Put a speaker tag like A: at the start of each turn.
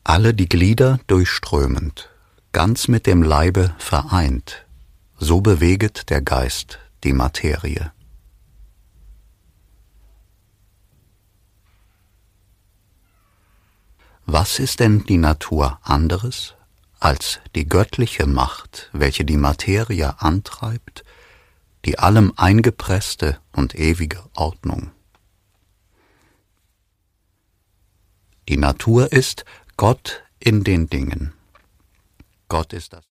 A: Alle die Glieder durchströmend, ganz mit dem Leibe vereint, so beweget der Geist die Materie. Was ist denn die Natur anderes als die göttliche Macht, welche die Materie antreibt, die allem eingepresste und ewige Ordnung? Die Natur ist Gott in den Dingen. Gott ist das